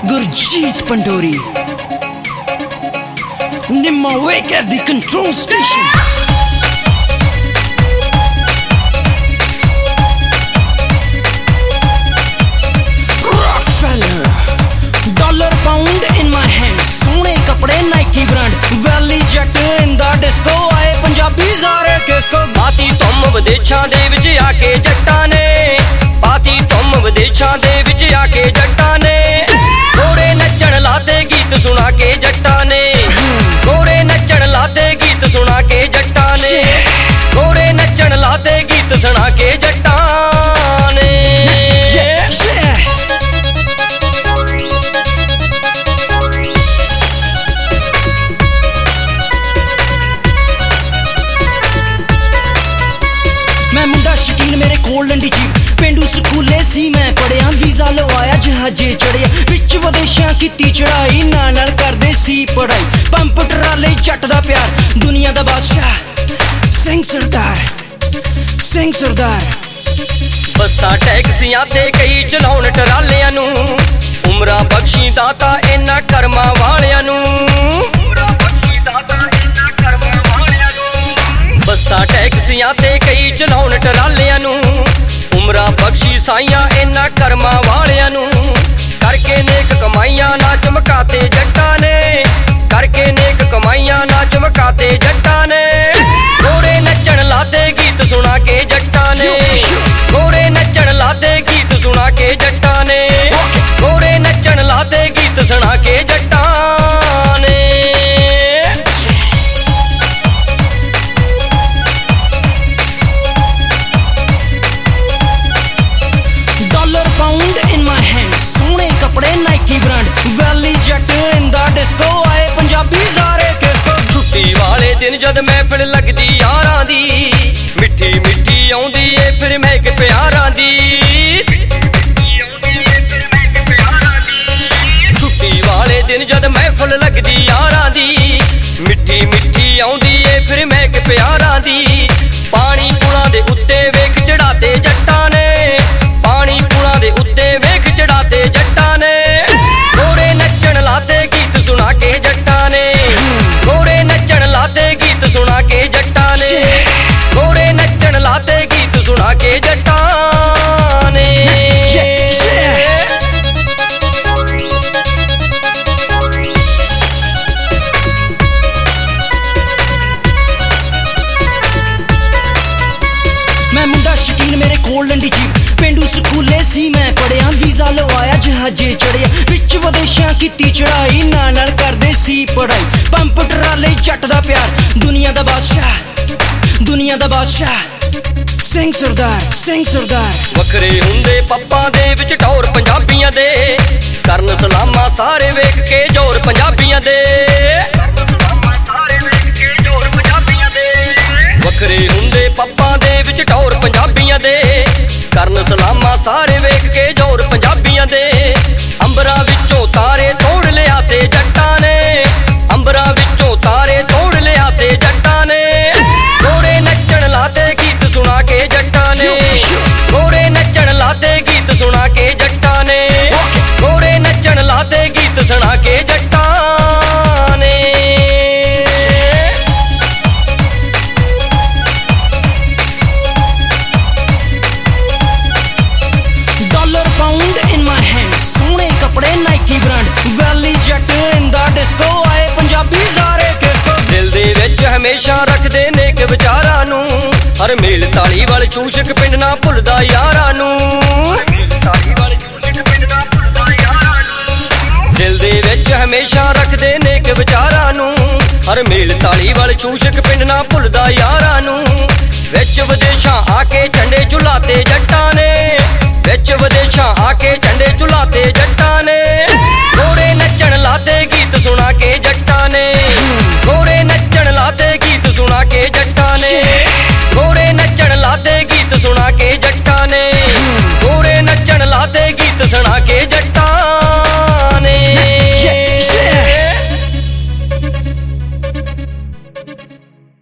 Gurjeet Pandori, Nimma Wake at the control station. Rockefeller, dollar pound in my hand, सोने कपड़े Nike brand, Valley Jet in the disco, आए पंजाबी सारे किसको। पाती तुम विदेशां दे विच आके जट्टां ने, पाती तुम विदेशां दे विच आके जट्टां ने, गोरे नच्चण लाते गीत सुना के जट्टां ने, गोरे नच्चण लाते गीत सुना के जट्टां ने, गोरे नच्चण लाते गीत सुना के जट्टां ने। मैं मुंडा शकीन मेरे कोल लंडी ची पेंडू स्कूले सी मैं पढ़िया वीजा लवाया जहाजे चढ़िया विच विदेशां कीती चढ़ाई नाल करदे सी पढ़ाई पंप टराले जट दा प्यार दुनिया दा बादशाह सिंह सरदार सिंह सरदार। बसां टैक्सियां ते कई चलाउण टरालियां नूं उमरां बख्शी दाता इन्हां करमां वालियां नूं। बसां टैक्सियां ते कई चलाउण टरालियां नूं उमरां बख्शी साइयां इन्हां करमां वालियां नूं। करके नेक कमाइयां ना चमकाते जट्टां ने, करके नेक कमाइयां ना चमकाते जट्टां ने, गोरे नच्चण लाते गीत सुना के जट्टां ने, गोरे नच्चण लाते गीत सुना के जट्टां ने, गोरे नच्चण लाते गीत सुना के जट्टां ने। dollar pound in my hand, सोने कपड़े Nike brand, Valley Jet in the disco, आए पंजाबी सारे किसको। छुट्टी वाले दिन जद महफिल लगदी यारां दी, मिट्ठी मिट्ठी आउंदी ए फिर महक प्यारां दी। छुट्टी वाले दिन जद महफिल लगदी यारां दी, मिट्ठी मिट्ठी आउंदी ए फिर महक प्यारां दी। पानी पुलां दे उत्ते वेख चढ़ाते जट्टां ने, पानी पुलां दे उत्ते वेख चढ़ाते जट्टां ने, गोरे नच्चण लाते गीत सुना के जट्टां ने, गोरे नच्चण लाते गीत सुना के जट्टां ने, गोरे नच्चण लाते गीत सुना के जट्टां ने। मैं मुंडा शकीन मेरे कोल लंडी ची पेंडू स्कूले सी मैं पढ़िया वीजा लवाया जहाजे चढ़िया विच विदेशां कीती चढ़ाई नाल करदे सी पढ़ाई पंप टराले जट दा प्यार दुनिया दा बादशाह सिंह सरदार सिंह सरदार। वखरे हुंदे पप्पां दे विच टौर पंजाबियां दे, करन सलामां सारे वेख के जोर पंजाबियां दे। वखरे हुंदे पप्पां दे विच टौर पंजाबियां दे, करन सलामां सारे वेख के जोर पंजाबियां दे। अंबरां विचों तारे तोड़ लियाते जट्टां ने, अंबरां विचों तारे तोड़ लियाते जट्टां ने, गोरे नच्चण लाते गीत सुना के जट्टां ने, गोरे नच्चण लाते गीत सुना के जट्टां ने, गोरे नच्चण लाते गीत सुना के जट्टां ने। dollar pound in my hand, सोने कपड़े Nike brand, Valley Jet in the disco, आए पंजाबी सारे किसको। दिल दे विच हमेशा रखदे नेक विचारां नूं, हर मेल ताली वाल चूशक पिंड ना भुलदा यारां नूं। दिल दे विच हमेशा रखदे नेक विचारां नूं, हर मेल ताली वाल चूशक पिंड ना भुलदा यारां नूं। विच विदेशां आके